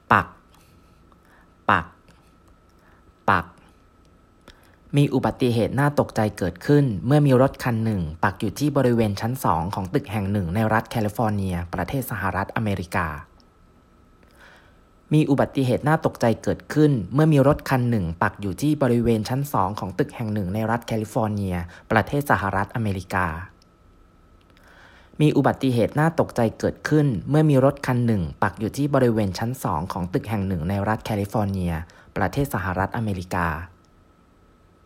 ปักปักปักมีอุบัติเหตุน่าตกใจเกิดขึ้นเมื่อมีรถคันหนึ่งปักอยู่ที่บริเวณชั้น2ของตึกแห่งหนึ่งในรัฐแคลิฟอร์เนียประเทศสหรัฐอเมริกามีอุบัติเหตุน่าตกใจเกิดขึ้นเมื่อมีรถคันหนึ่งปักอยู่ที่บริเวณชั้น2ของตึกแห่งหนึ่งในรัฐแคลิฟอร์เนียประเทศสหรัฐอเมริกามีอุบัติเหตุน่าตกใจเกิดขึ้นเมื่อมีรถคันหนึ่งปักอยู่ที่บริเวณชั้น2ของตึกแห่งหนึ่งในรัฐแคลิฟอร์เนียประเทศสหรัฐอเมริกา